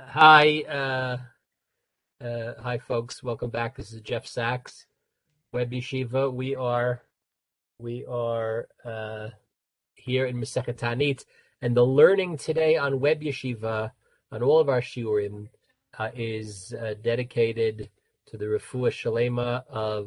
Hi, folks. Welcome back. This is Jeff Sachs, Web Yeshiva. We are here in Masechet Tanit, and the learning today on Web Yeshiva, on all of our shiurim, is dedicated to the refuah shalema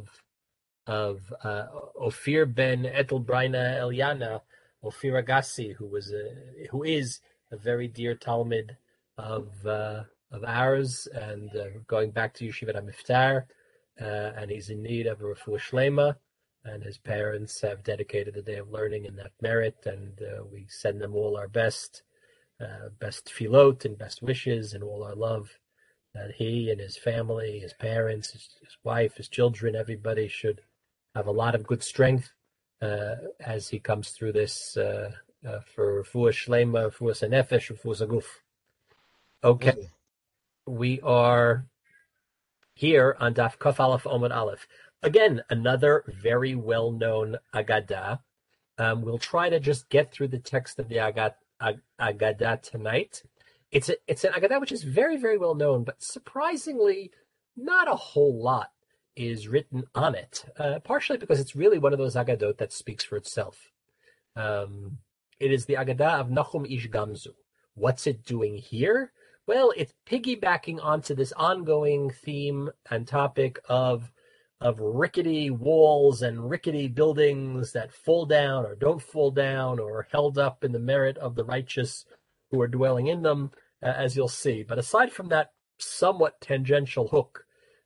of Ophir ben Etelbraina Eliana, Ophir Agassi, who is a very dear Talmud of ours, and going back to Yeshivat HaMiftar, and he's in need of a refuah shlema, and his parents have dedicated the day of learning in that merit, and we send them all our best tefillot and best wishes and all our love, that he and his family, his parents, his wife, his children, everybody should have a lot of good strength as he comes through this for refuah shlema, refuah nefesh, refuah guf. Okay, we are here on Daf Kaf Aleph Omid Aleph. Again, another very well-known Agadah. We'll try to just get through the text of the Agadah tonight. It's an Agadah which is very, very well known, but surprisingly, not a whole lot is written on it. Partially because it's really one of those Agadot that speaks for itself. It is the Agadah of Nachum Ish Gamzu. What's it doing here? Well, it's piggybacking onto this ongoing theme and topic of rickety walls and rickety buildings that fall down or don't fall down or held up in the merit of the righteous who are dwelling in them, as you'll see. But aside from that somewhat tangential hook,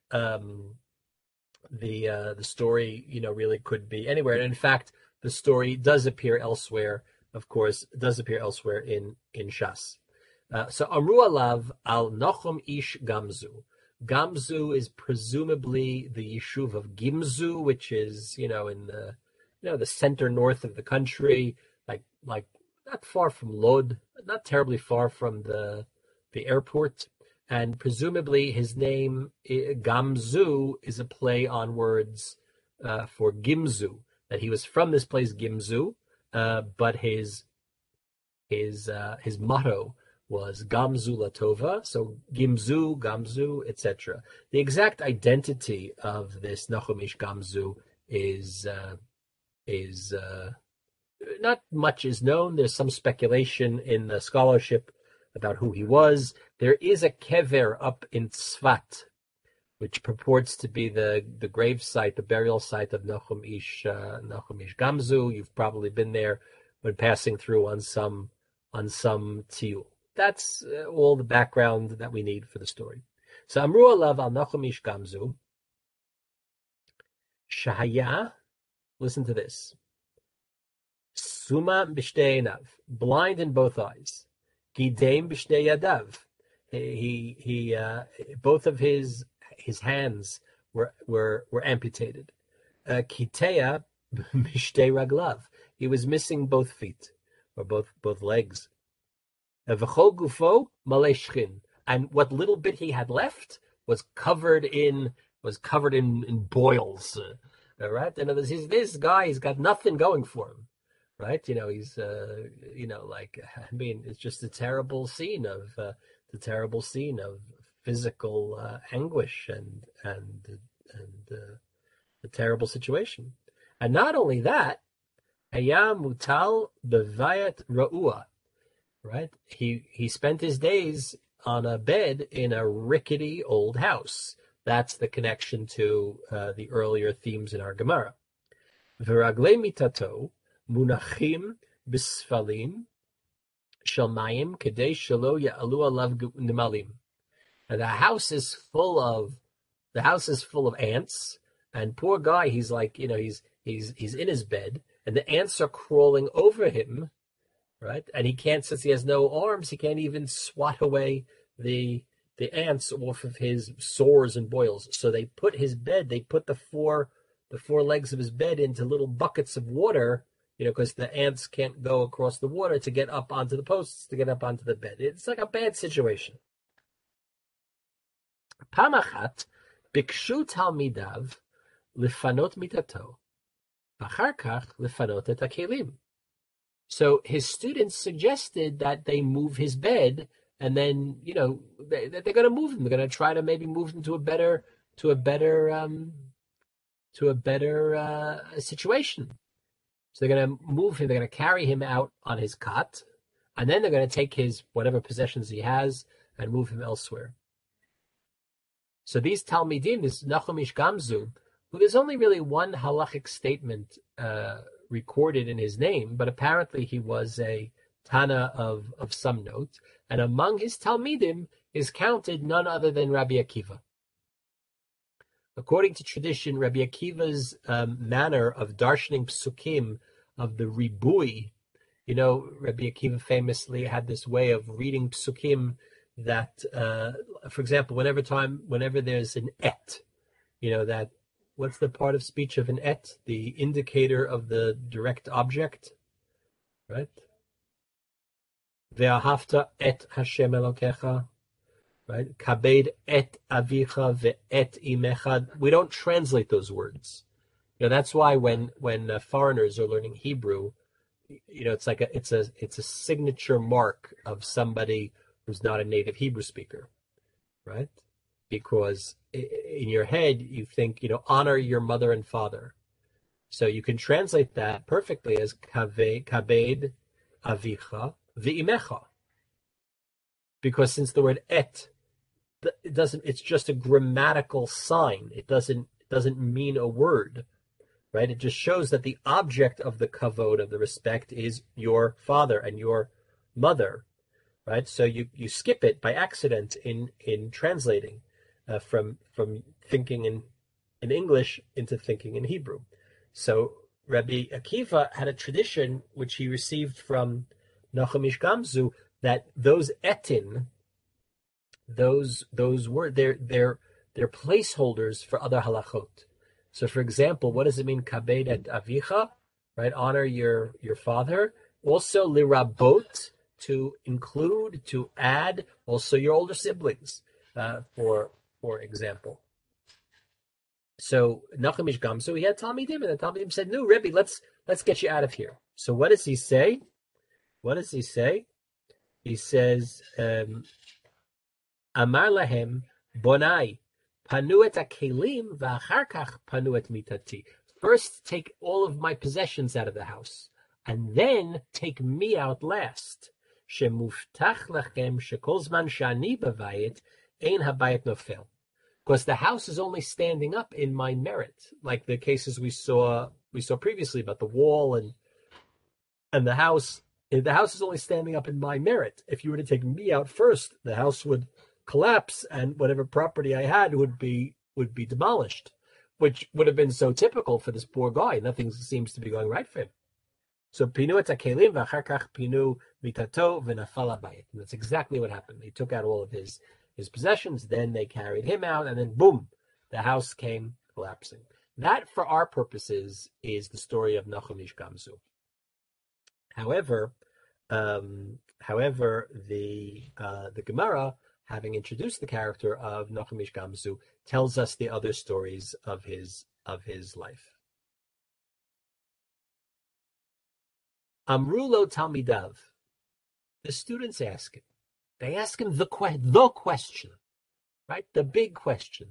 the story, really could be anywhere. And in fact, the story does appear elsewhere, of course, in Shas. So Amru Alav al Nachum Ish Gamzu. Gamzu is presumably the yeshuv of Gimzu, which is, in the center north of the country, like not far from Lod, not terribly far from the airport. And presumably his name, Gamzu, is a play on words for Gimzu, that he was from this place, Gimzu, but his motto was Gamzu Latova, so Gamzu, etc. The exact identity of this Nachum Ish Gamzu is not much is known. There's some speculation in the scholarship about who he was. There is a kever up in Tzfat, which purports to be the grave site, the burial site of Nachum Ish Gamzu. You've probably been there when passing through on some tiyul. That's all the background that we need for the story. So Amru Alav al Nachum Ish Gamzu Shahaya. Listen to this. Suma b'shtei einav, blind in both eyes. Gideim b'shtei yadav. He both of his hands were amputated. Kiteya b'shtei raglav. He was missing both feet, or both legs. V'chol gufo malei shchin, and what little bit he had left was covered in boils. Right? In other words, this guy, he's got nothing going for him. Right? He's it's just a terrible scene of physical anguish and a terrible situation. And not only that, Haya mutal bevayat ra'ua. Right? He spent his days on a bed in a rickety old house. That's the connection to the earlier themes in our Gemara. V'raglei mitato munachim b'sfalim shel mayim kedei shelo ya'alu alav nimalim. And the house is full of ants, and poor guy, he's like, he's in his bed, and the ants are crawling over him. Right, and he can't, since he has no arms, he can't even swat away the ants off of his sores and boils. So they put the four legs of his bed into little buckets of water, because the ants can't go across the water to get up onto the posts, to get up onto the bed. It's like a bad situation. Pamachat bikshu talmidav lifanot mitato, v'achar kach lifanot et hakelim. So his students suggested that they move his bed and then they're going to move him. They're going to try to maybe move him to a better to a better situation. So they're going to move him. They're going to carry him out on his cot, and then they're going to take his whatever possessions he has and move him elsewhere. So these Talmidim, this Nachum Ish Gamzu, who there's only really one halachic statement recorded in his name, but apparently he was a Tana of some note, and among his Talmidim is counted none other than Rabbi Akiva. According to tradition, Rabbi Akiva's manner of darshaning psukim, of the ribui, Rabbi Akiva famously had this way of reading psukim that, for example, whenever there's an et, that, what's the part of speech of an et? The indicator of the direct object, right? Ve'ahavta et Hashem Elokecha, right? Kabed et avicha ve'et imecha. We don't translate those words. That's why when foreigners are learning Hebrew, it's like it's a signature mark of somebody who's not a native Hebrew speaker, right? Because in your head you think, honor your mother and father. So you can translate that perfectly as kabed avicha ve'imecha. Because since the word et, it's just a grammatical sign. It doesn't mean a word, right? It just shows that the object of the kavod, of the respect, is your father and your mother, right? So you skip it by accident in translating from thinking in English into thinking in Hebrew. So Rabbi Akiva had a tradition which he received from Nachum Ish Gamzu, that those etin, those word, they're placeholders for other halachot. So, for example, what does it mean, kabed et avicha, right? Honor your father. Also, lirabot, to include, to add, also your older siblings, for example. So, Nachum Ish Gamzu, he had Talmidim, and the Talmidim said, "No, Rebbe, let's get you out of here." So, what does he say? He says, Amar lahem bonai, panu et hakelim v'achar kach panu et mitati. First, take all of my possessions out of the house, and then take me out last. Shemuftach lachem shekol zman shani b'vayit ein habayit nofel. Because the house is only standing up in my merit, like the cases we saw previously about the wall and the house. The house is only standing up in my merit. If you were to take me out first, the house would collapse, and whatever property I had would be demolished, which would have been so typical for this poor guy. Nothing seems to be going right for him. So pinu et hakelim v'achar kach pinu mitato v'nafal habayit. And that's exactly what happened. They took out all of his possessions, then they carried him out, and then boom, the house came collapsing. That, for our purposes, is the story of Nachum Ish Gamzu. However, the Gemara, having introduced the character of Nachum Ish Gamzu, tells us the other stories of his life. Amrulo Talmidav. The students ask him. They ask him the question, right? The big question.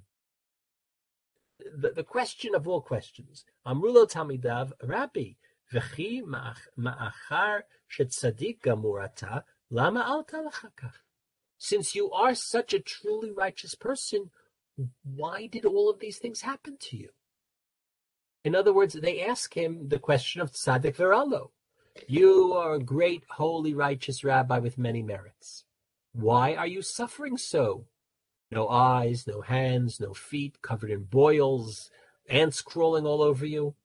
The question of all questions. Amrulo Talmidav, Rabbi, v'chi ma'achar shetzadik gamurata, lama alta lachakach. Since you are such a truly righteous person, why did all of these things happen to you? In other words, they ask him the question of tzaddik v'ralo. You are a great, holy, righteous rabbi with many merits. Why are you suffering so? No eyes, no hands, no feet, covered in boils, ants crawling all over you.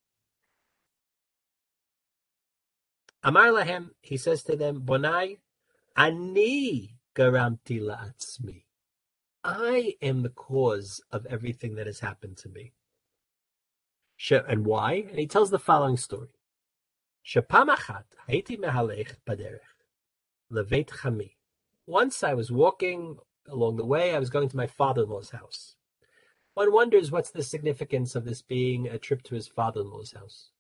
Amar lahem, he says to them, Bonai, ani garamti la'atzmi. I am the cause of everything that has happened to me. And why? And he tells the following story. Shapam achat haiti mehalech baderech levet chami. Once I was walking along the way, I was going to my father-in-law's house. One wonders what's the significance of this being a trip to his father-in-law's house.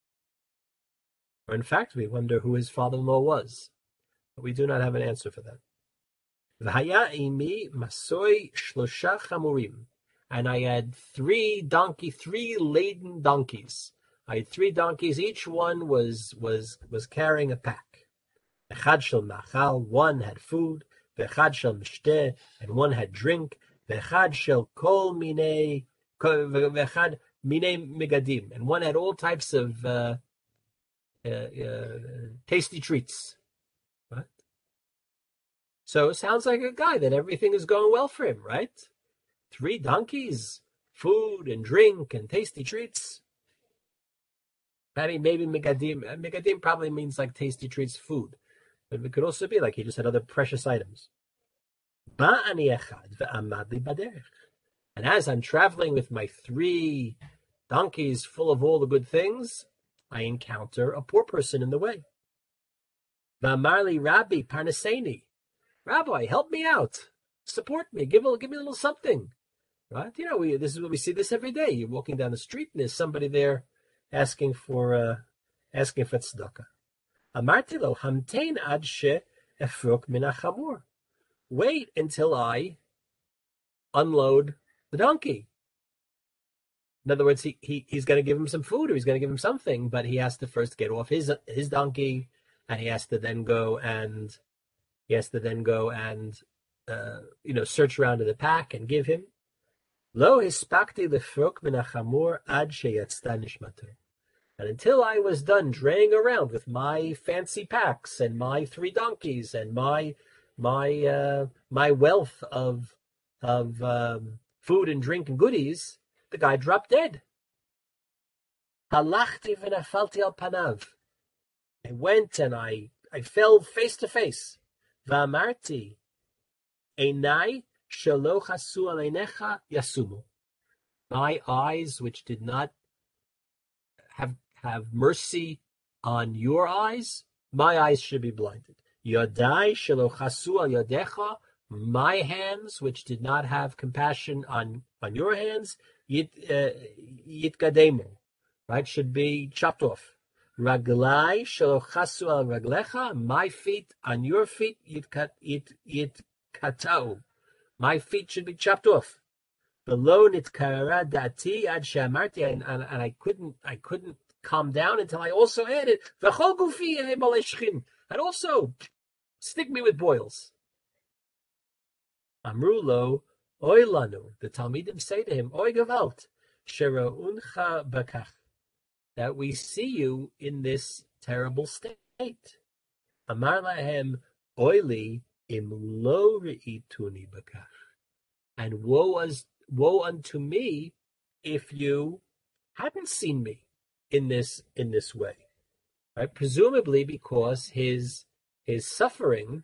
Or in fact, we wonder who his father-in-law was. But we do not have an answer for that. V'haya imi masoi shlosha chamurim. And I had three laden donkeys. I had three donkeys. Each one was carrying a pack. Echad shel machal, one had food. V'echad shel mishteh, and one had drink. V'echad shel kol minei, v'echad minei megadim, and one had all types of tasty treats. Right? So it sounds like a guy that everything is going well for him, right? Three donkeys, food and drink and tasty treats. Maybe megadim. Megadim probably means like tasty treats, food. But it could also be like he just had other precious items. And as I'm traveling with my three donkeys full of all the good things, I encounter a poor person in the way. V'amarli Rabbi Parnaseni, Rabbi, help me out, support me, give me a little something, right? You know, this is what we see this every day. You're walking down the street and there's somebody there asking for tzedakah. Amarti lo hamtein ad she efrok min hachamor. Wait until I unload the donkey. In other words, he's going to give him some food or he's going to give him something, but he has to first get off his donkey, and he has to then go and search around in the pack and give him. Lo hispakti lefrok min hachamor ad sheyatzta nishmato. And until I was done draying around with my fancy packs and my three donkeys and my wealth of food and drink and goodies, the guy dropped dead. Halachti v'nafalti al panav. I went and I fell face to face. V'amarti, einai shelo chasu aleinecha yasumu. My eyes, which did not have mercy on your eyes, my eyes should be blinded. Yodai shelo chasu al yodecha. My hands, which did not have compassion on your hands, yitgademu, right, should be chopped off. Raglai shelo chasu al raglecha. My feet on your feet, yitkatau. My feet should be chopped off. Below nitkara dati ad shamarti, and I couldn't calm down until I also added v'chol gufi maleshchin, and also stick me with boils. Amrulo, oy lanu. The Talmidim say to him, oy gavalt, sherauncha bakach, that we see you in this terrible state. Amar lahem, oily im lo re'ituni bakach, and woe unto me if you hadn't seen me in this way, right? Presumably because his suffering,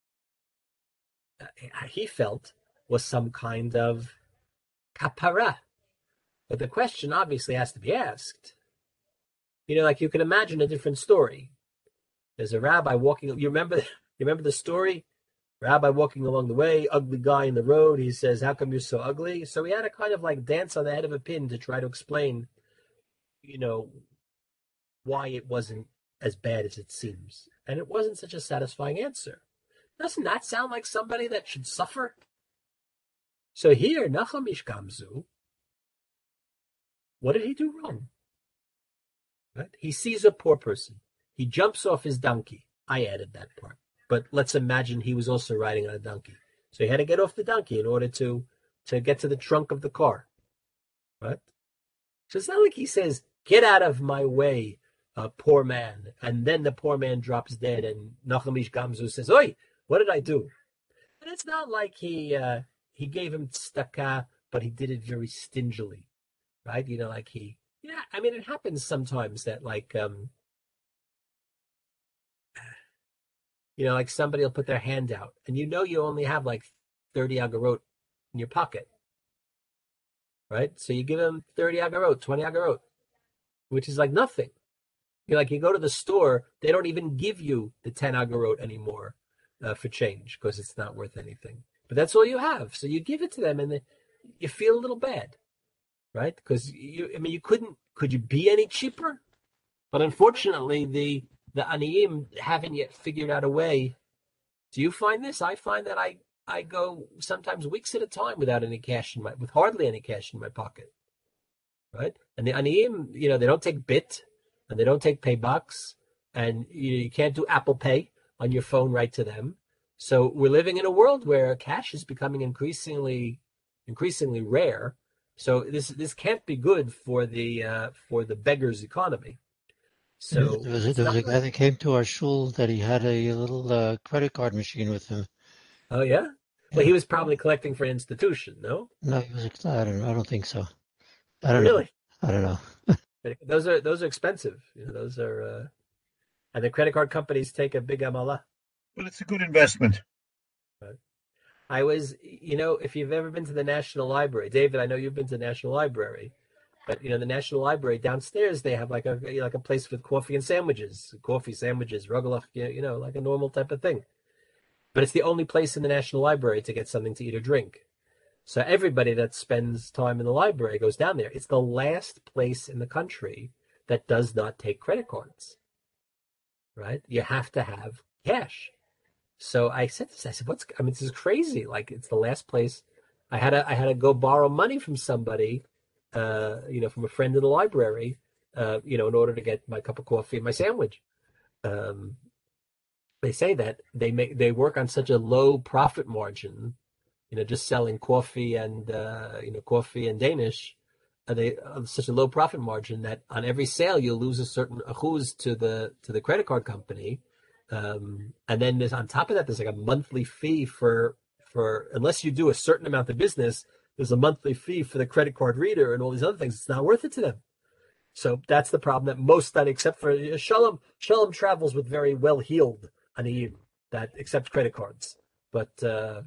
he felt, was some kind of kapara. But the question obviously has to be asked. You know, like you can imagine a different story. There's a rabbi walking. You remember the story? Rabbi walking along the way, ugly guy in the road. He says, "How come you're so ugly?" So he had to kind of like dance on the head of a pin to try to explain, you know, why it wasn't as bad as it seems. And it wasn't such a satisfying answer. Doesn't that sound like somebody that should suffer? So here, Nachum Ish Gamzu, what did he do wrong? Right? He sees a poor person. He jumps off his donkey. I added that part. But let's imagine he was also riding on a donkey. So he had to get off the donkey in order to get to the trunk of the car. Right? So it's not like he says, "Get out of my way, poor man." And then the poor man drops dead and Nachum Ish Gamzu says, "Oi, what did I do?" And it's not like he gave him tzedakah, but he did it very stingily, right? You know, like I mean, it happens sometimes that like, like somebody will put their hand out and you only have like 30 agarot in your pocket, right? So you give them 30 agarot, 20 agarot, which is like nothing. You go to the store, they don't even give you the 10 agarot anymore for change because it's not worth anything. But that's all you have. So you give it to them and you feel a little bad, right? Because could you be any cheaper? But unfortunately, the aniyim haven't yet figured out a way. Do you find this? I find that I I go sometimes weeks at a time without any cash with hardly any cash in my pocket, right? And the aniyim, they don't take bit and they don't take pay bucks, and you can't do Apple Pay on your phone right to them. So we're living in a world where cash is becoming increasingly rare. So this can't be good for the beggar's economy. So There was it's there was not a guy good. that came to our shul that he had a little credit card machine with him. Oh yeah. Well, Yeah. he was probably collecting for an institution, no? No, he was. I don't know. I don't think so. I don't know. Really? I don't know. Those are expensive. Those are and the credit card companies take a big amala. Well, it's a good investment. I was, if you've ever been to the National Library, David, I know you've been to the National Library, but the National Library downstairs they have like a place with coffee sandwiches, rugelach, like a normal type of thing. But it's the only place in the National Library to get something to eat or drink. So everybody that spends time in the library goes down there. It's the last place in the country that does not take credit cards, right? You have to have cash. So I said this. I said, this is crazy. Like it's the last place. I had to go borrow money from somebody, from a friend in the library, in order to get my cup of coffee and my sandwich. Um, they say that they work on such a low profit margin, just selling coffee and coffee and Danish. They such a low profit margin that on every sale you'll lose a certain achuz to the credit card company. And then there's on top of that, there's like a monthly fee for unless you do a certain amount of business, there's a monthly fee for the credit card reader and all these other things. It's not worth it to them. So that's the problem that most that except for Shalom travels with very well heeled aniyim that accept credit cards, but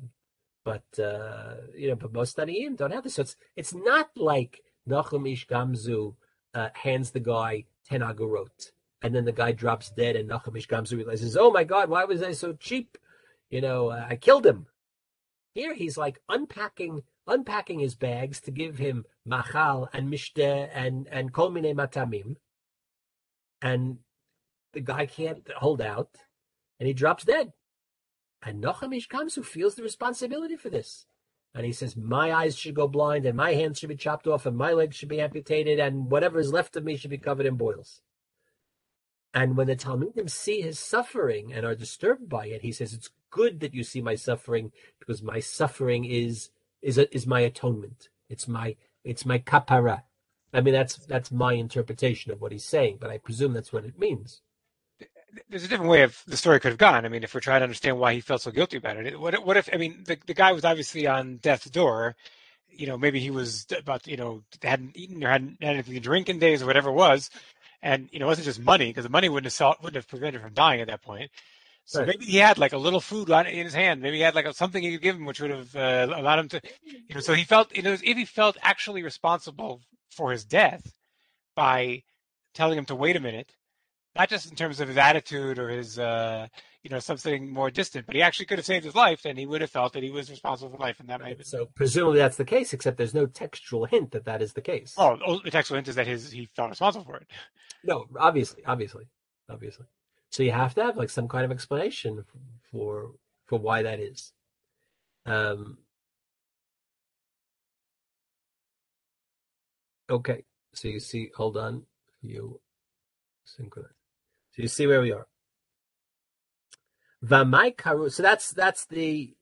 most aniyim don't have this. So it's not like Nachum Ish Gamzu hands the guy 10 agorot and then the guy drops dead, and Nachum Ish Gamzu realizes, oh my God, why was I so cheap? I killed him. Here he's like unpacking his bags to give him machal and mishteh and kol minei matamim, and the guy can't hold out, and he drops dead. And Nachum Ish Gamzu feels the responsibility for this. And he says, my eyes should go blind, and my hands should be chopped off, and my legs should be amputated, and whatever is left of me should be covered in boils. And when the Talmudim see his suffering and are disturbed by it, he says, it's good that you see my suffering, because my suffering is my atonement. It's my kapara. I mean, that's my interpretation of what he's saying, but I presume that's what it means. There's a different way of the story could have gone. I mean, if we're trying to understand why he felt so guilty about it, what if, I mean, the guy was obviously on death's door. Maybe he was about, hadn't eaten or hadn't had anything to drink in days or whatever it was. And, it wasn't just money, because the money wouldn't have prevented him from dying at that point. So Right. maybe he had like a little food in his hand. Maybe he had like something he could give him, which would have allowed him to, so he felt, if he felt actually responsible for his death by telling him to wait a minute, not just in terms of his attitude or his, something more distant, but he actually could have saved his life, and he would have felt that he was responsible for life, and that might have been. So presumably that's the case, except there's no textual hint that that is the case. Oh, the textual hint is that he felt responsible for it. No, obviously. So you have to have like some kind of explanation for why that is. Okay, so you see, hold on, you synchronize. So you see where we are. Vamai karu. So that's the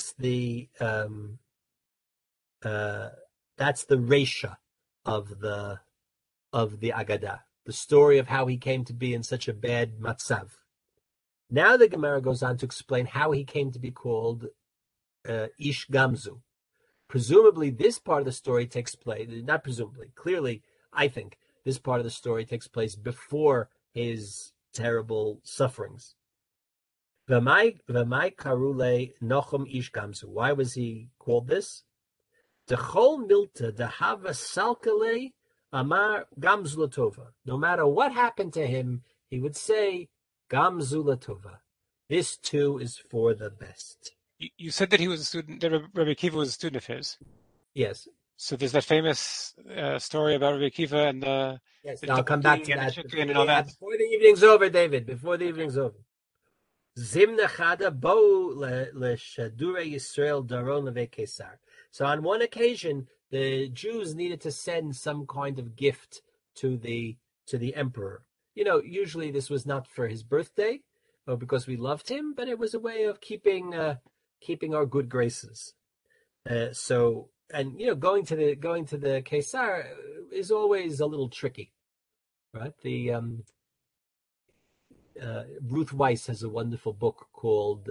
resha of the Agadah, the story of how he came to be in such a bad matzav. Now the Gemara goes on to explain how he came to be called Ish Gamzu. Presumably, this part of the story takes place, not presumably, clearly, I think this part of the story takes place before his terrible sufferings. V'mai karule Nochum Ish Gamzu. Why was he called this? Dechol milta dehava salkale amar Gamzu latova. No matter what happened to him, he would say Gamzu latova. This too is for the best. You said that he was a student, that Rabbi Akiva was a student of his. Yes. So there's that famous story about Rabbi Akiva and yes, I'll come back to that and all that. before the evening's over, David. Before the evening's over. Zimna chada bo leshadure Yisrael daron leve Kesar. So on one occasion, the Jews needed to send some kind of gift to the emperor. Usually this was not for his birthday or because we loved him, but it was a way of keeping our good graces. Going to the Kesar is always a little tricky, right? The Ruth Weiss has a wonderful book called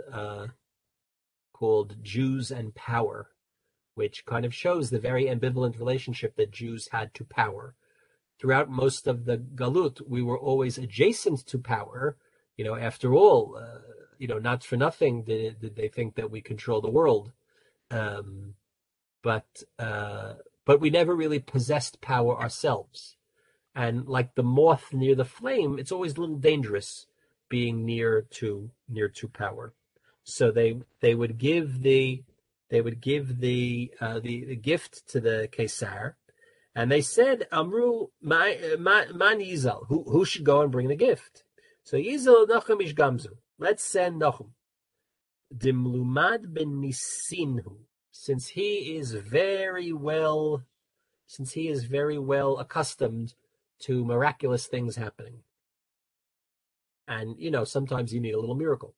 Jews and Power, which kind of shows the very ambivalent relationship that Jews had to power. Throughout most of the Galut, we were always adjacent to power. After all, not for nothing did they think that we control the world. But we never really possessed power ourselves. And like the moth near the flame, it's always a little dangerous being near to power. So they would give the gift to the Kesar, and they said, Amru man Yizal, who should go and bring the gift? So Yizal Nachum ish Gamzu. Let's send Nachum. Dimlumad ben Nisinhu, since he is very well accustomed to miraculous things happening. And sometimes you need a little miracle.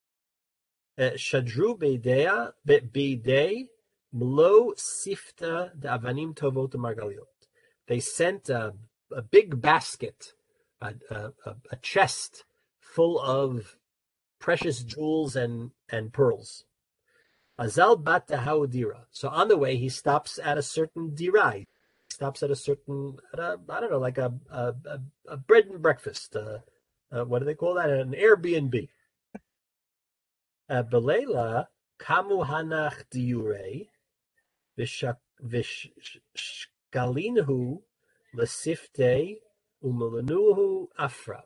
Shadru beidei mlo sifta de avanim tovot margaliot. They sent a big basket, a chest full of precious jewels and pearls. Azal bat dira. So on the way, he stops at a certain dirai. Stops at a certain, I don't know, like a bread and breakfast. What do they call that? An Airbnb. Belela kamu hanach diure vishkalinhu lesifte umelanuhu afra.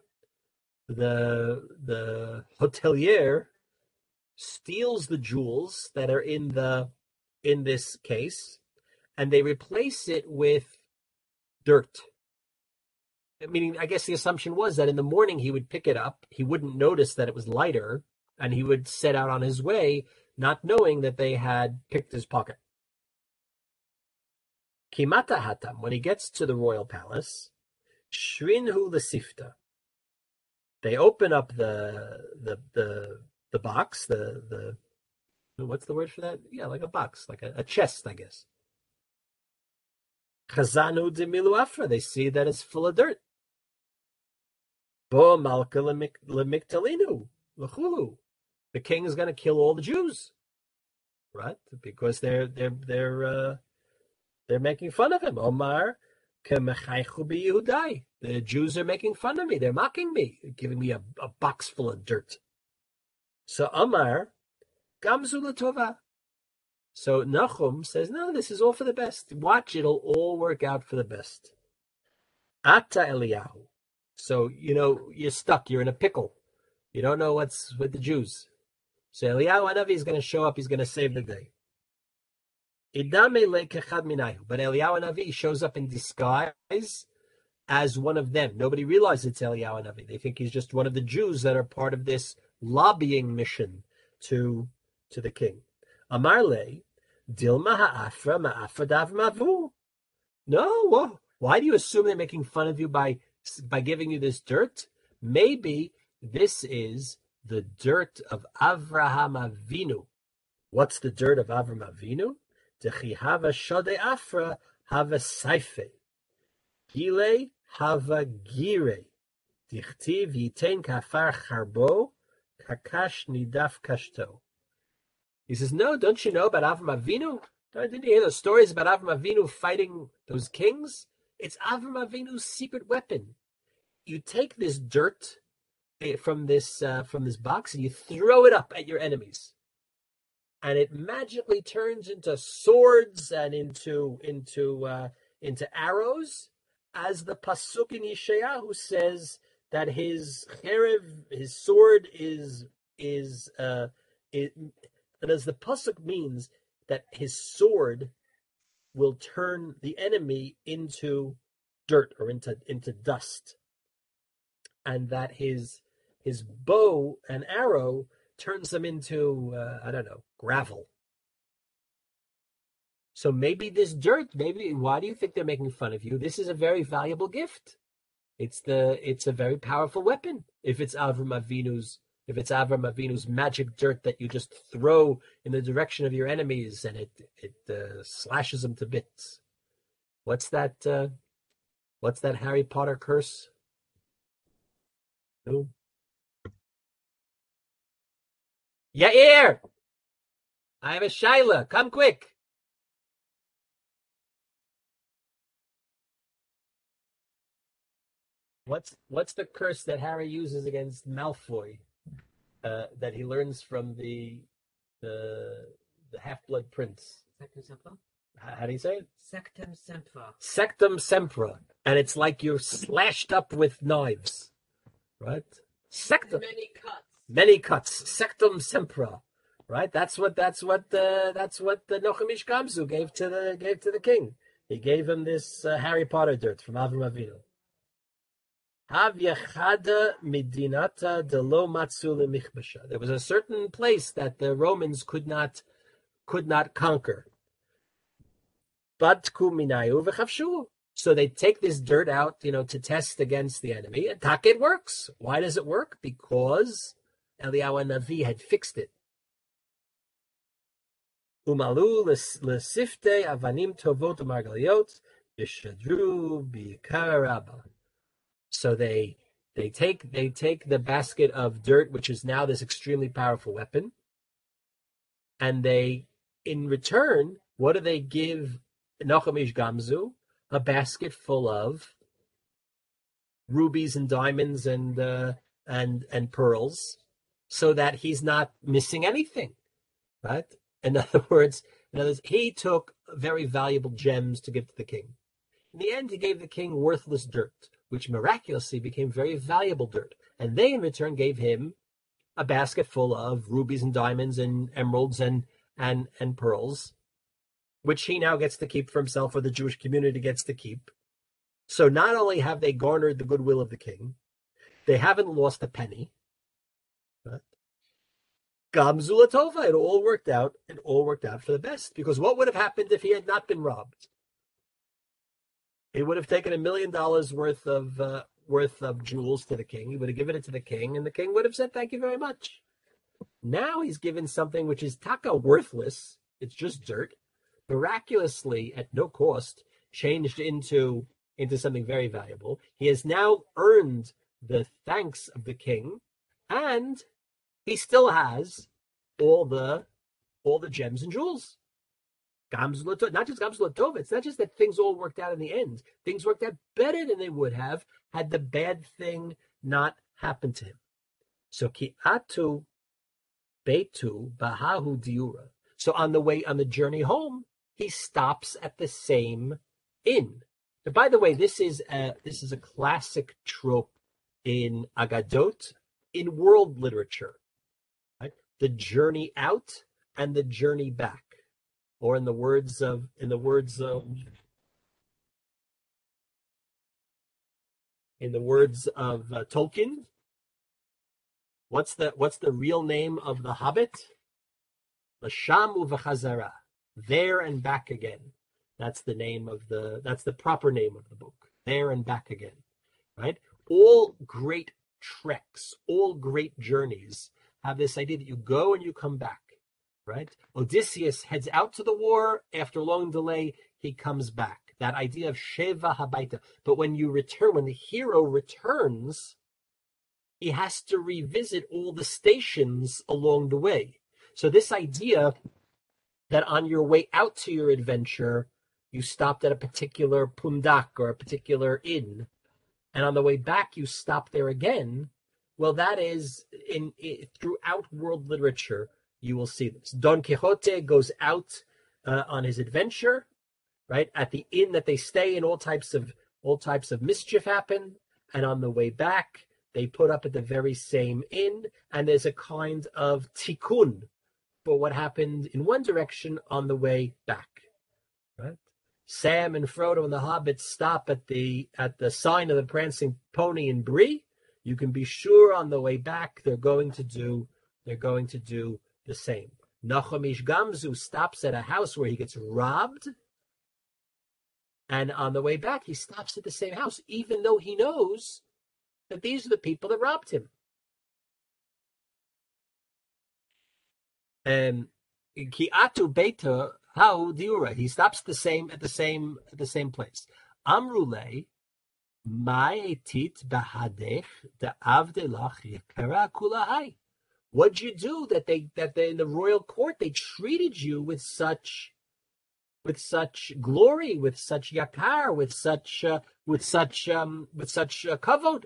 The hotelier steals the jewels that are in this case, and they replace it with dirt. Meaning, I guess the assumption was that in the morning he would pick it up, he wouldn't notice that it was lighter, and he would set out on his way, not knowing that they had picked his pocket. Kimata hatam, when he gets to the royal palace, shrinhu lesifta. They open up the box, the what's the word for that? Yeah, like a box, like a chest, I guess. Chazanu demilu afra. They see that it's full of dirt. Bo malka lemiktalinu l'chulu. The king is going to kill all the Jews, right? Because they're making fun of him. Omar kemechaychu b'Yehudai. The Jews are making fun of me. They're mocking me, giving me a box full of dirt. So Omar gamzu l'tova. So Nachum says, no, this is all for the best. Watch, it'll all work out for the best. Ata Eliyahu. So, you're stuck. You're in a pickle. You don't know what's with the Jews. So Eliyahu Hanavi is going to show up. He's going to save the day. But Eliyahu Hanavi shows up in disguise as one of them. Nobody realizes it's Eliyahu Hanavi. They think he's just one of the Jews that are part of this lobbying mission to the king. Amarle, Dilma ha'afra ma'afadav mavu. No, why do you assume they're making fun of you by giving you this dirt? Maybe this is the dirt of Avraham Avinu. What's the dirt of Avraham Avinu? Dechi hava shode afra hava saife. Gile hava gire. Dichtiv yiten kafar charbo kakash nidaf kashto. He says, no, don't you know about Avraham Avinu? Didn't you hear those stories about Avraham Avinu fighting those kings? It's Avraham Avinu's secret weapon. You take this dirt from this box and you throw it up at your enemies, and it magically turns into swords and into arrows, as the pasuk in Yeshayahu says that his cherev, his sword is and as the pasuk means that his sword will turn the enemy into dirt or into dust, and that his his bow and arrow turns them into, gravel. So maybe this dirt, why do you think they're making fun of you? This is a very valuable gift. It's a very powerful weapon. If it's Avram Avinu's magic dirt that you just throw in the direction of your enemies and it slashes them to bits. What's that Harry Potter curse? Who? Yair! I have a Shaila. Come quick. What's the curse that Harry uses against Malfoy? That he learns from the Half-Blood Prince. Sectum Sempra? How do you say it? Sectum Sempra. Sectum Sempra. And it's like you're slashed up with knives. Right? Sectum. Many cuts. Sectum Sempra. Right? That's what the Nochemish Gamzu gave to the king. He gave him this Harry Potter dirt from Avram Avinu. There was a certain place that the Romans could not conquer. So they take this dirt out, to test against the enemy. And it works. Why does it work? Because Eliyahu Navi had fixed it. Umalu lesifte avanim tovot margaliot yishadru bikarabah. So they take the basket of dirt, which is now this extremely powerful weapon, and they, in return, what do they give Nochemish Gamzu? A basket full of rubies and diamonds and pearls, so that he's not missing anything, right? In other words, he took very valuable gems to give to the king. In the end, he gave the king worthless dirt, which miraculously became very valuable dirt. And they, in return, gave him a basket full of rubies and diamonds and emeralds and pearls, which he now gets to keep for himself, or the Jewish community gets to keep. So not only have they garnered the goodwill of the king, they haven't lost a penny. Gamzu Latova, it all worked out for the best. Because what would have happened if he had not been robbed? He would have taken $1 million worth of jewels to the king. He would have given it to the king, and the king would have said, "Thank you very much." Now he's given something which is taka worthless. It's just dirt, miraculously at no cost, changed into something very valuable. He has now earned the thanks of the king, and he still has all the gems and jewels. Not just Gamzu Latova. It's not just that things all worked out in the end. Things worked out better than they would have had the bad thing not happened to him. So ki atu beitu bahahu diura. So on the journey home, he stops at the same inn. And by the way, this is a classic trope in Agadot, in world literature, right? The journey out and the journey back. Or in the words of Tolkien, what's the real name of the Hobbit? Lasham uv'chazara, there and back again. That's the proper name of the book. There and back again, right? All great treks, all great journeys have this idea that you go and you come back. Right? Odysseus heads out to the war. After a long delay, he comes back. That idea of Sheva Habaita. But when the hero returns, he has to revisit all the stations along the way. So this idea that on your way out to your adventure, you stopped at a particular pundak or a particular inn, and on the way back you stop there again. Well, that is throughout world literature. You will see this. Don Quixote goes out on his adventure, right? At the inn that they stay in, all types of mischief happen, and on the way back, they put up at the very same inn, and there's a kind of tikkun for what happened in one direction on the way back, right? Sam and Frodo and the hobbits stop at the sign of the prancing pony in Bree, you can be sure on the way back they're going to do the same. Nachum Ish Gamzu stops at a house where he gets robbed, and on the way back he stops at the same house, even though he knows that these are the people that robbed him. Ki atu beita hau diura. He stops at the same place. Amrule ma'etit bahadech de avdelach yekara kulahai. What'd you do that they in the royal court they treated you with such glory, with such yakar, with such kavod?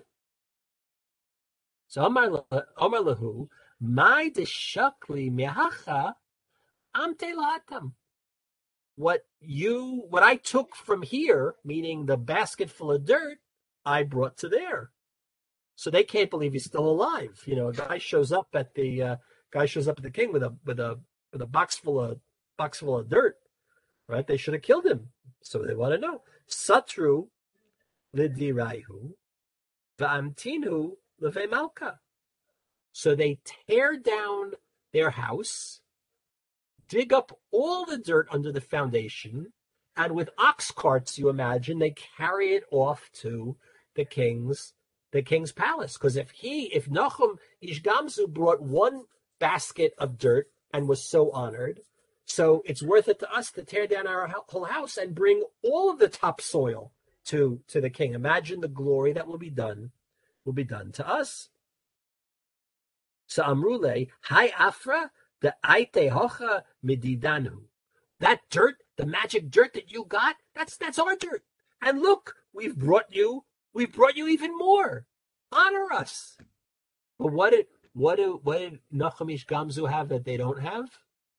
So Omar lahu, my deshakli mehacha amte latam. What I took from here, meaning the basket full of dirt, I brought to there. So they can't believe he's still alive. A guy shows up at the king with a box full of dirt, right? They should have killed him. So they want to know. Satru lidiraihu va'amtinu leve malka. So they tear down their house, dig up all the dirt under the foundation, and with ox carts, you imagine, they carry it off to the king's palace. Because if Nachum Ish Gamzu brought one basket of dirt and was so honored, so it's worth it to us to tear down our whole house and bring all of the topsoil to the king. Imagine the glory that will be done to us. So Amrule, Hai Afra, the Aite Hocha Mididanu. That dirt, the magic dirt that you got, that's our dirt. And look, we've brought you even more. Honor us. But what did Nachum Ish Gamzu have that they don't have?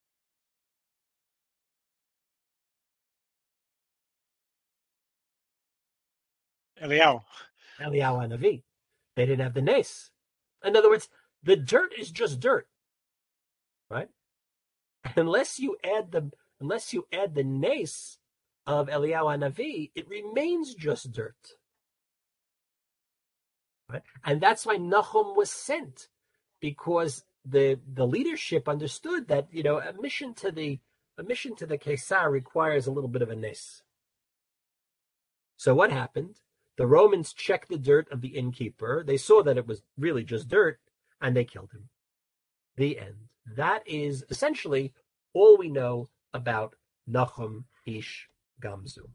Eliyahu Hanavi. They didn't have the nes. In other words, the dirt is just dirt, right? Unless you add the nes of Eliyahu Hanavi, it remains just dirt. Right? And that's why Nahum was sent, because the leadership understood that a mission to the Caesar requires a little bit of a nes. So what happened? The Romans checked the dirt of the innkeeper. They saw that it was really just dirt, and they killed him. The end. That is essentially all we know about Nachum Ish Gamzu.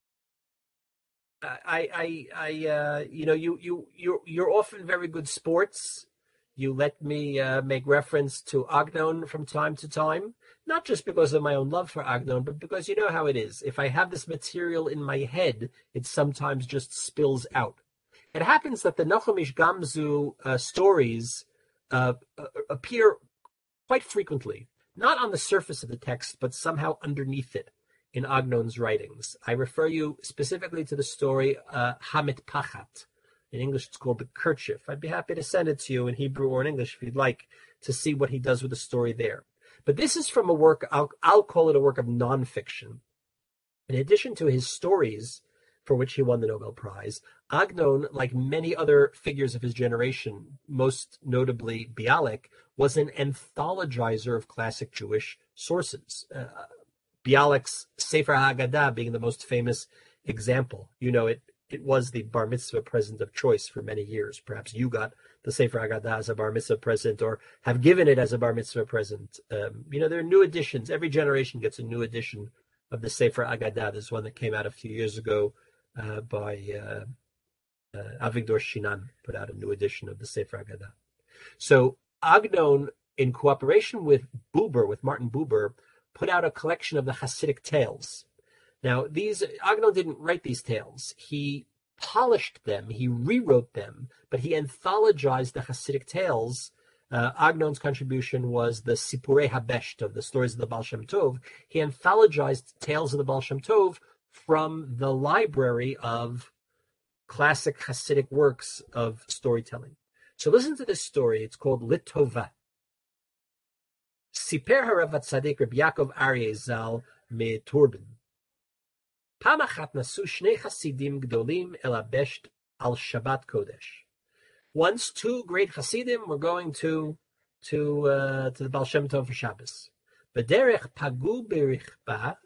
You're often very good sports. You let me make reference to Agnon from time to time, not just because of my own love for Agnon, but because you know how it is. If I have this material in my head, it sometimes just spills out. It happens that the Nachum Ish Gamzu stories appear quite frequently, not on the surface of the text, but somehow underneath it in Agnon's writings. I refer you specifically to the story Hamit Pachat. In English, it's called The Kerchief. I'd be happy to send it to you in Hebrew or in English if you'd like to see what he does with the story there. But this is from a work, I'll call it a work of nonfiction. In addition to his stories, for which he won the Nobel Prize, Agnon, like many other figures of his generation, most notably Bialik, was an anthologizer of classic Jewish sources. Bialik's Sefer HaAgadah being the most famous example. It was the bar mitzvah present of choice for many years. Perhaps you got the Sefer HaAgadah as a bar mitzvah present, or have given it as a bar mitzvah present. There are new editions. Every generation gets a new edition of the Sefer HaAgadah. There's one that came out a few years ago by Avigdor Shinan, put out a new edition of the Sefer HaAgadah. So Agnon, in cooperation with Martin Buber, put out a collection of the Hasidic tales. Now, Agnon didn't write these tales. He polished them, he rewrote them, but he anthologized the Hasidic tales. Agnon's contribution was the Sipurei Habesht, of the stories of the Baal Shem Tov. He anthologized tales of the Baal Shem Tov from the library of classic Hasidic works of storytelling. So listen to this story. It's called Litova. Siper harav tzaddik Reb Yaakov Aryeh Zal meTurbin. פעם אחת נסעו שני חסידים גדולים אל הבשט על שבת קודש. Once two great Hasidim were going to the Baal Shem Tov for Shabbos. B'derech pagu berichba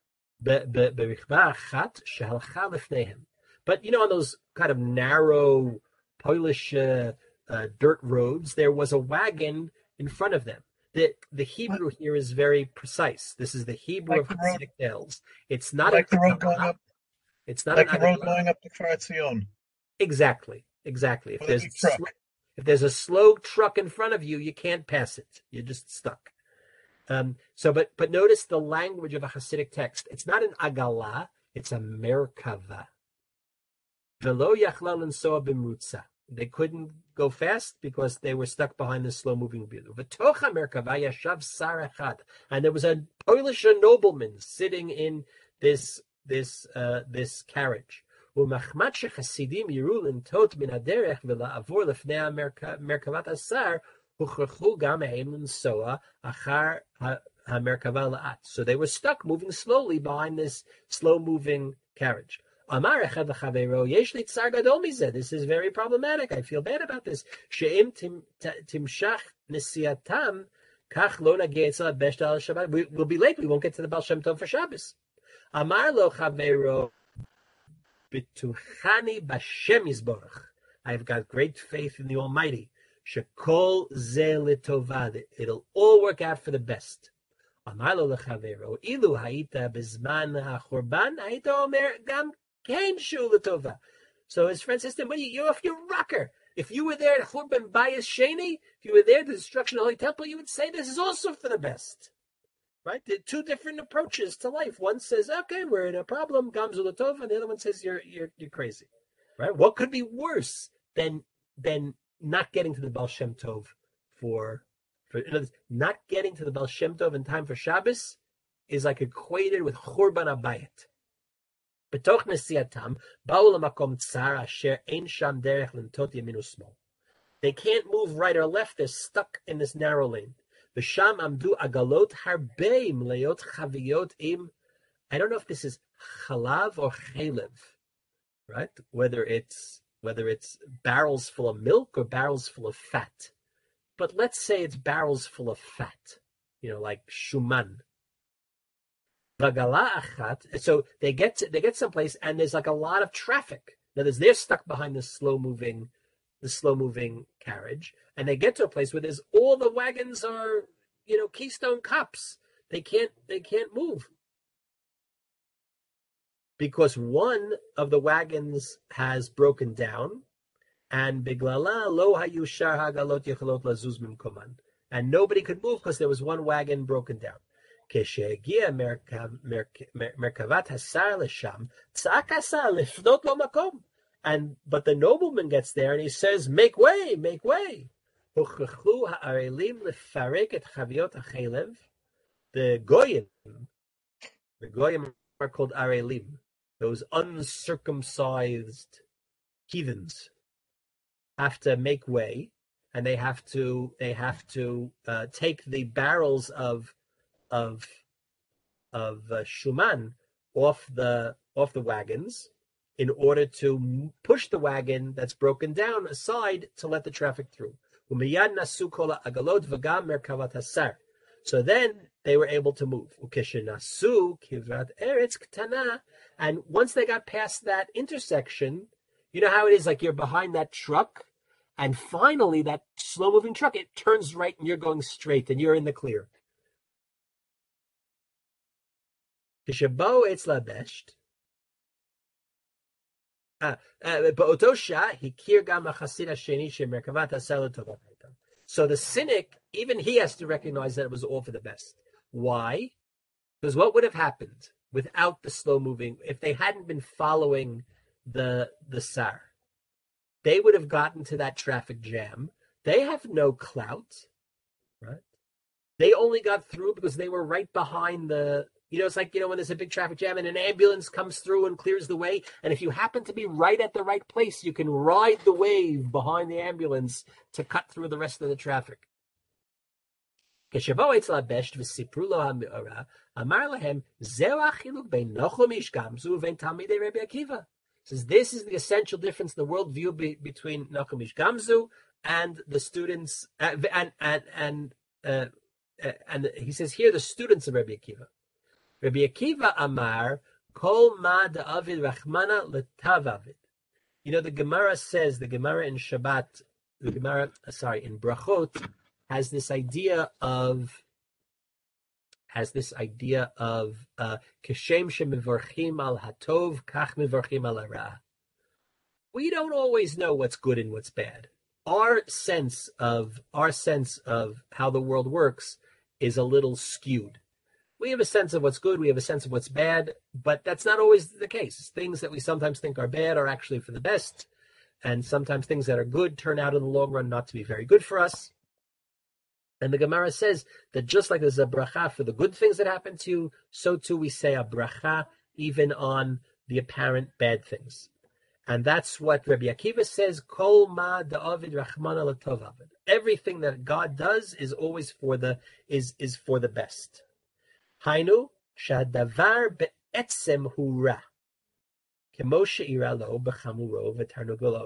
achat shehalcha lefneihem. But on those kind of narrow Polish dirt roads, there was a wagon in front of them. The Hebrew here is very precise. This is the Hebrew of Hasidic tales. It's not like the road going up. It's not like the road going up to Kfar Tzion. Exactly. If there's a slow truck in front of you, you can't pass it. You're just stuck. But notice the language of a Hasidic text. It's not an agala, it's a merkava. Velo yachla lensoa b'mrutza. They couldn't go fast because they were stuck behind the slow-moving vehicle. V'tocha merkava yashav sar echad, and there was a Polish nobleman sitting in this carriage. ומחמד שחסידים יראו לנטות מן הדרך ולעבור לפני המרכבת השר, הוכרחו גם הם לנסוע אחר המרכבה לאט. So they were stuck moving slowly behind this slow-moving carriage. אמר אחד לחברו, יש לי צער גדול מזה. This is very problematic. I feel bad about this. שאם תמשך נסיעתם, כך לא נגיע אצל הבשת על השבת. We'll be late. We won't get to the Baal Shem Tov for Shabbos. אמר לו חברו, B'tuchani b'Hashem Yisborach. I've got great faith in the Almighty. Shekol ze l'tova. It'll all work out for the best. Amar lo lechavero, ilu ha'ita b'zman ha'churban, ha'ita omer gam kein shu l'tova. So his friend says to him, you're off your rocker. If you were there at Churban Bayis Sheni, if you were there at the destruction of the Holy Temple, you would say this is also for the best. Right? There are two different approaches to life. One says, okay, we're in a problem, Gamzu Latov, and the other one says you're crazy. Right? What could be worse than not getting to the Baal Shem Tov for in other words, not getting to the Baal Shem Tov in time for Shabbos is like equated with Churban Abayit. B'toch nesiatam, ba'u lamakom tsar asher ein sham derech lentot yamin u'smol. They can't move right or left. They're stuck in this narrow lane. V'sham amdu agalot harbe mleot chaviyot im. I don't know if this is chalav or chalev, right? Whether it's barrels full of milk or barrels full of fat. But let's say it's barrels full of fat, like shuman. So they get someplace and there's like a lot of traffic. Now they're stuck behind the slow moving carriage, and they get to a place where there's all the wagons are, Keystone Cops. They can't move because one of the wagons has broken down, and biglala lo hayushar hagalot yechalot lazuz mimkoman, and nobody could move because there was one wagon broken down. Keshegia merkavat hasar l'sham tzak hasar lifnot lo makom. But the nobleman gets there and he says, make way, make way. The goyim are called arelim, those uncircumcised heathens have to make way, and they have to take the barrels of shuman off the wagons in order to push the wagon that's broken down aside to let the traffic through. So then they were able to move. And once they got past that intersection, you know how it is, like you're behind that truck, and finally that slow-moving truck, it turns right and you're going straight and you're in the clear. So the cynic, even he has to recognize that it was all for the best. Why? Because what would have happened without the slow moving, if they hadn't been following the Sar? They would have gotten to that traffic jam. They have no clout, right? They only got through because they were right behind the, it's like, when there's a big traffic jam and an ambulance comes through and clears the way. And if you happen to be right at the right place, you can ride the wave behind the ambulance to cut through the rest of the traffic. Says this is the essential difference in the worldview between Nachum Ish Gamzu and the students, and he says here the students of Rabbi Akiva. Rabbi Akiva Amar Kol Ma Da'avid Rachmana L'Tavavid. The Gemara says, the Gemara in Shabbat, in Brachot, has this idea of Kishem shemivorchim al hatov, kach mivorchim al hara. We don't always know what's good and what's bad. Our sense of how the world works is a little skewed. We have a sense of what's good, we have a sense of what's bad, but that's not always the case. Things that we sometimes think are bad are actually for the best, and sometimes things that are good turn out in the long run not to be very good for us. And the Gemara says that just like there's a bracha for the good things that happen to you, so too we say a bracha even on the apparent bad things. And that's what Rabbi Akiva says, Kol ma da'avid rachmana l'tovavid. Everything that God does is always for the best. Hainu shadavar be'etzem hu ra. Kemo she'ira lo b'chamuro v'tarnugolo.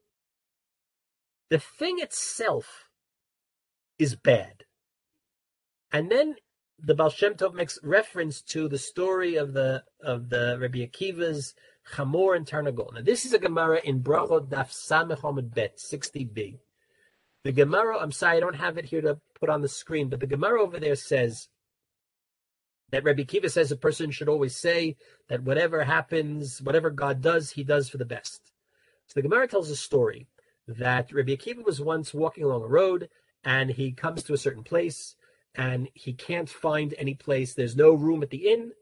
The thing itself is bad. And then the Baal Shem Tov makes reference to the story of the Rabbi Akiva's Chamor and Tarnagol. Now this is a Gemara in Brachot Daf Samech Amud Bet 60b. The Gemara, I'm sorry, I don't have it here to put on the screen, but the Gemara over there says that Rabbi Akiva says a person should always say that whatever happens, whatever God does, he does for the best. So the Gemara tells a story that Rabbi Akiva was once walking along a road, and he comes to a certain place, and he can't find any place. There's no room at the inn,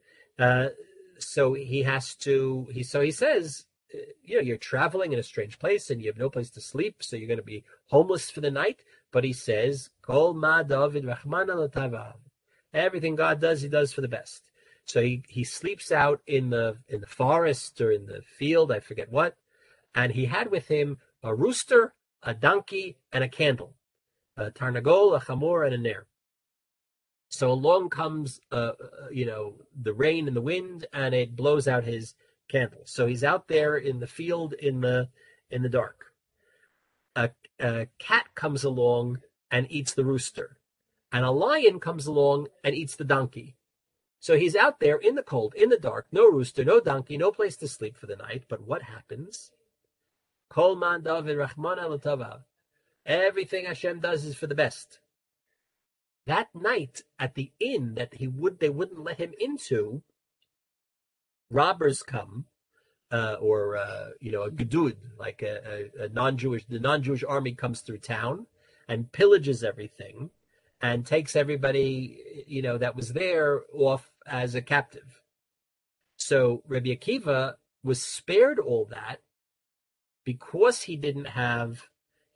so he says, you're traveling in a strange place, and you have no place to sleep, so you're going to be homeless for the night. But he says, Kol ma David Rachmana l'tavav. Everything God does, he does for the best. So he sleeps out in the forest or in the field, I forget what, and he had with him a rooster, a donkey, and a candle. A tarnagol, a chamor, and a ner. So along comes, the rain and the wind, and it blows out his candle. So he's out there in the field in the dark. A cat comes along and eats the rooster, and a lion comes along and eats the donkey. So he's out there in the cold, in the dark, no rooster, no donkey, no place to sleep for the night. But what happens? Kol man David Rachmana l'tavav. Everything Hashem does is for the best. That night at the inn that they wouldn't let him into, robbers come, a gedud, like the non-Jewish army comes through town and pillages everything and takes everybody, that was there off as a captive. So Rabbi Akiva was spared all that because he didn't have,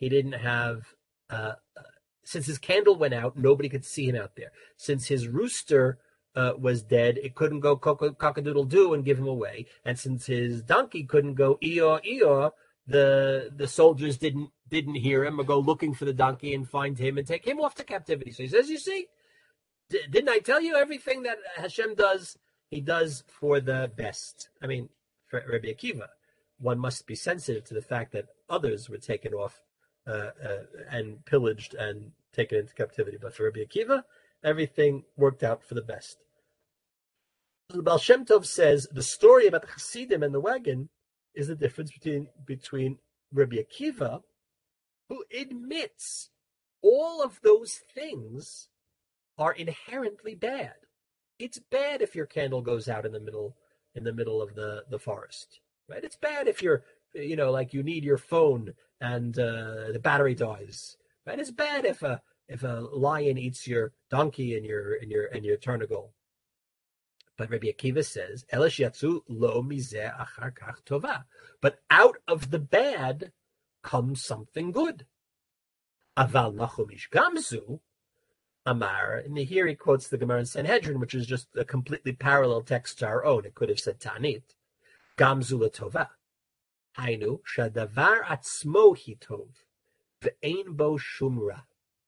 since his candle went out, nobody could see him out there. Since his rooster was dead, it couldn't go cock-a-doodle-doo and give him away. And since his donkey couldn't go Eeyore, Eeyore, the soldiers didn't hear him or go looking for the donkey and find him and take him off to captivity. So he says, you see, didn't I tell you everything that Hashem does, he does for the best? I mean, for Rabbi Akiva, one must be sensitive to the fact that others were taken off and pillaged and taken into captivity. But for Rabbi Akiva, everything worked out for the best. The Baal Shem Tov says the story about the Hasidim and the wagon is the difference between Rabbi Akiva, who admits all of those things are inherently bad. It's bad if your candle goes out in the middle of the forest, right? It's bad if you're, like you need your phone and the battery dies, right? It's bad if a lion eats your donkey and your tarnagol. But Rabbi Akiva says, Elish yatzu lo mizeh achar kach tova. But out of the bad comes something good. Aval Nachum Ish Gamzu Amar, and here he quotes the Gemara in Sanhedrin, which is just a completely parallel text to our own. It could have said Tanit. Gamzu l'tova. Hainu shadavar atzmo hi tov ve'ein bo shum ra.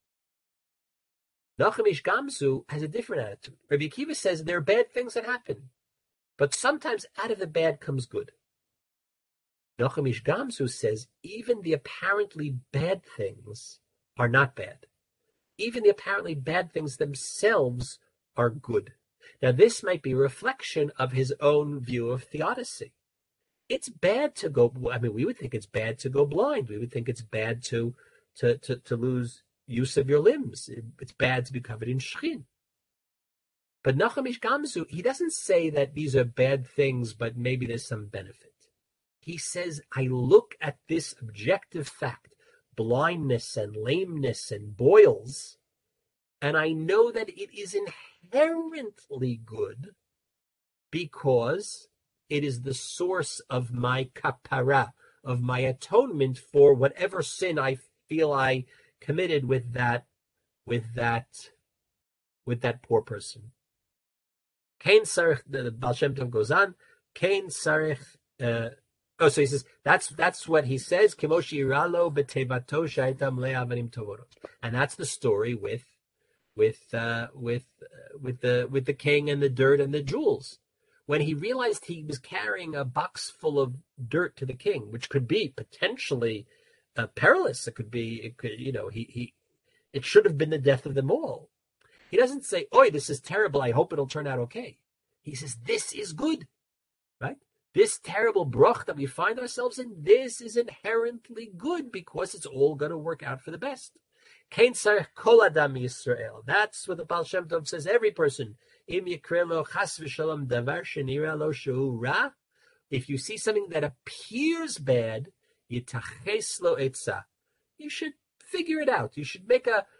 Nachum Ish Gamzu has a different attitude. Rabbi Akiva says there are bad things that happen, but sometimes out of the bad comes good. Nachum Ish Gamzu says even the apparently bad things are not bad. Even the apparently bad things themselves are good. Now, this might be a reflection of his own view of theodicy. It's bad to go. I mean, we would think it's bad to go blind. We would think it's bad to lose use of your limbs. It's bad to be covered in shchin. But Nachum Ish Gamzu, he doesn't say that these are bad things, but maybe there's some benefit. He says, I look at this objective fact, blindness and lameness and boils, and I know that it is inherently good because it is the source of my kapara, of my atonement for whatever sin I feel I committed with that poor person. Kain Sarich, the Baal Shem Tov goes on, Kain Sarich, so he says, that's what he says, Kimoshi Iralo betevato shaitam le'avanim tovoros. And that's the story with the king and the dirt and the jewels. When he realized he was carrying a box full of dirt to the king, which could be potentially perilous, it should have been the death of them all. He doesn't say, "Oi, this is terrible. I hope it'll turn out okay." He says, "This is good, right? This terrible bruch that we find ourselves in, this is inherently good because it's all going to work out for the best." Kain sarich kol adam Yisrael. That's what the Baal Shem Tov says. Every person, im yikre lo chas v'shalom davar shenira lo shehu ra. If you see something that appears bad, yitaches lo etza. You should figure it out. You should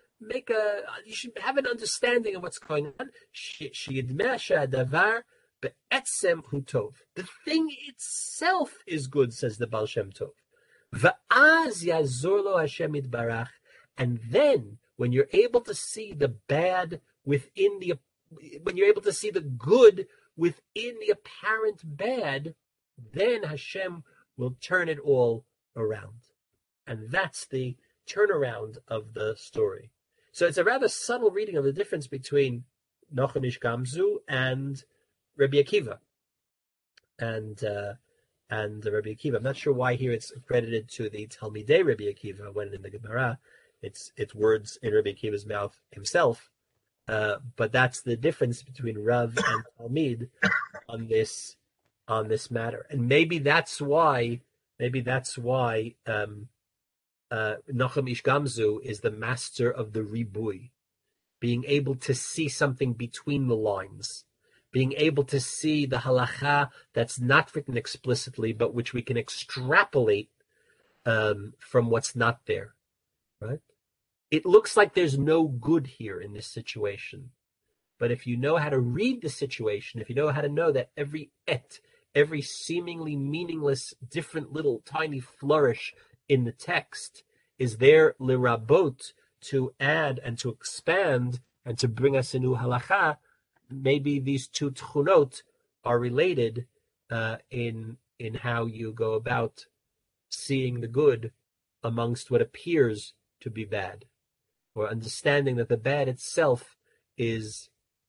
you should have an understanding of what's going on. Sheyidmeh she'adavar be'etzem hu tov. The thing itself is good, says the Baal Shem Tov. Va'az yazor lo Hashem yitbarach. And then, when you're able to see the bad when you're able to see the good within the apparent bad, then Hashem will turn it all around. And that's the turnaround of the story. So it's a rather subtle reading of the difference between Nachum Ish Gamzu and Rabbi Akiva. And Rabbi Akiva. I'm not sure why here it's credited to the Talmidei Rabbi Akiva, when in the Gemara it's words in Rabbi Akiva's mouth himself. But that's the difference between Rav and Talmid on this matter. And maybe that's why Nachum Ish Gamzu is the master of the ribui, being able to see something between the lines, being able to see the halacha that's not written explicitly, but which we can extrapolate from what's not there, right? It looks like there's no good here in this situation. But if you know how to read the situation, if you know how to know that every seemingly meaningless, different little tiny flourish in the text is there lirabot, to add and to expand and to bring us a new halacha, maybe these two tchunot are related in how you go about seeing the good amongst what appears to be bad, or understanding that the bad itself is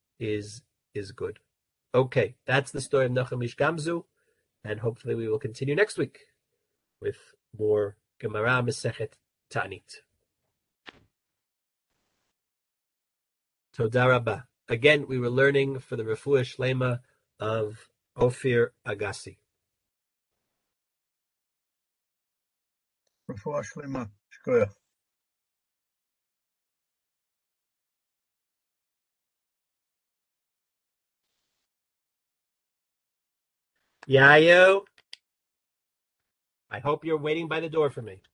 good. Okay, that's the story of Nachum Ish Gamzu, and hopefully we will continue next week with more Gemara Masechet Ta'anit. Toda Rabbah. Again, we were learning for the Refuah Shlema of Ophir Agassi. Refuah Shlema. Shkoyach. Yayo, I hope you're waiting by the door for me.